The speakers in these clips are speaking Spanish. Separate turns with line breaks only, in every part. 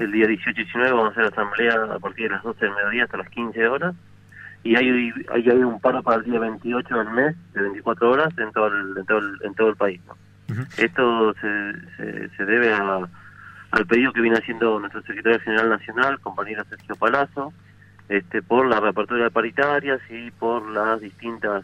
el día 18 y 19 vamos a hacer asamblea a partir de las 12 del mediodía hasta las 15 horas. Y hay un paro para el día 28 del mes, de 24 horas, en todo el país, ¿no?
Uh-huh.
Esto se debe al pedido que viene haciendo nuestro secretario general nacional, compañero Sergio Palazzo, por la reapertura de paritarias y por las distintas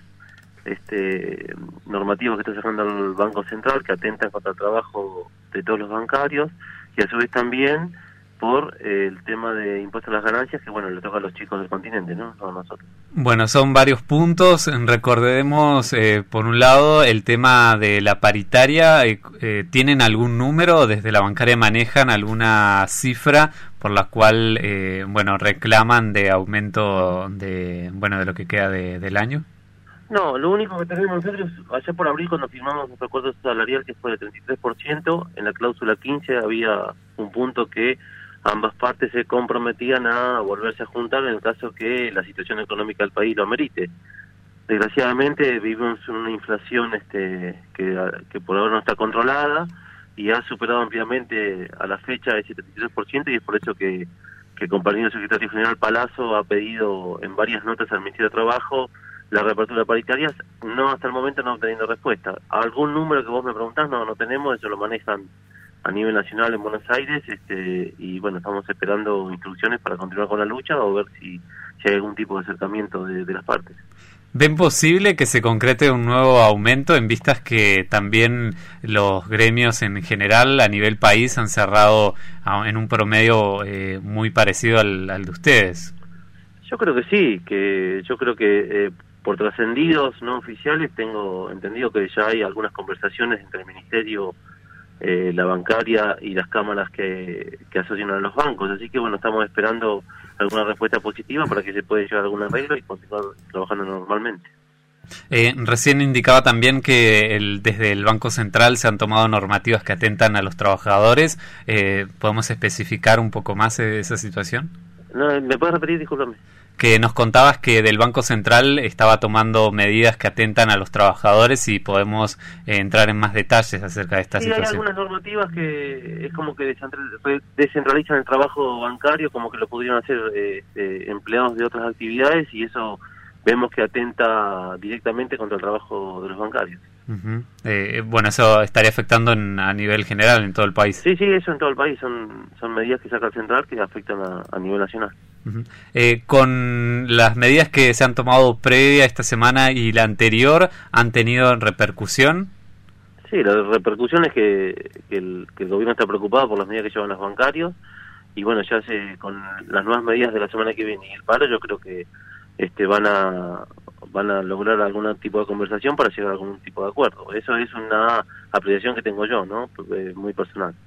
normativas que está sacando el Banco Central, que atentan contra el trabajo de todos los bancarios, y a su vez también por el tema de impuestos a las ganancias, que bueno, le toca a los chicos del continente, ¿no? No a nosotros.
Bueno, son varios puntos. Recordemos, por un lado, el tema de la paritaria. ¿Tienen algún número? ¿Desde la bancaria manejan alguna cifra por la cual, reclaman de aumento de lo que queda del año?
No, lo único que tenemos nosotros, allá por abril, cuando firmamos nuestro acuerdo salarial, que fue de 33%, en la cláusula 15 había un punto que ambas partes se comprometían a volverse a juntar en el caso que la situación económica del país lo amerite. Desgraciadamente vivimos una inflación que por ahora no está controlada y ha superado ampliamente a la fecha ese 33%, y es por eso que el compañero secretario general Palazzo ha pedido en varias notas al Ministerio de Trabajo la reapertura de paritarias. No, hasta el momento no teniendo respuesta. ¿Algún número que vos me preguntás? No tenemos, eso lo manejan a nivel nacional en Buenos Aires, y bueno, estamos esperando instrucciones para continuar con la lucha o ver si hay algún tipo de acercamiento de las partes.
¿Ven posible que se concrete un nuevo aumento en vistas que también los gremios en general a nivel país han cerrado en un promedio muy parecido al de ustedes?
Yo creo que sí, yo creo que por trascendidos no oficiales tengo entendido que ya hay algunas conversaciones entre el Ministerio, la bancaria y las cámaras que asocian a los bancos, así que bueno, estamos esperando alguna respuesta positiva para que se pueda llegar a algún arreglo y continuar trabajando normalmente.
Recién indicaba también que desde el Banco Central se han tomado normativas que atentan a los trabajadores. ¿Podemos especificar un poco más esa situación?
No, ¿me puedes repetir? Discúlpame.
Que nos contabas que del Banco Central estaba tomando medidas que atentan a los trabajadores, y podemos entrar en más detalles acerca de esta situación.
Hay algunas normativas que es como que descentralizan el trabajo bancario, como que lo podrían hacer empleados de otras actividades, y eso vemos que atenta directamente contra el trabajo de los bancarios.
Uh-huh. Eso estaría afectando a nivel general en todo el país.
Sí, eso en todo el país. Son medidas que saca el Central que afectan a nivel nacional.
Uh-huh. Con las medidas que se han tomado previa esta semana y la anterior, ¿han tenido repercusión?
Sí, la repercusión es que el gobierno está preocupado por las medidas que llevan los bancarios, y bueno, ya con las nuevas medidas de la semana que viene y el paro, yo creo que van a lograr algún tipo de conversación para llegar a algún tipo de acuerdo. Eso es una apreciación que tengo yo, ¿no? Muy personal.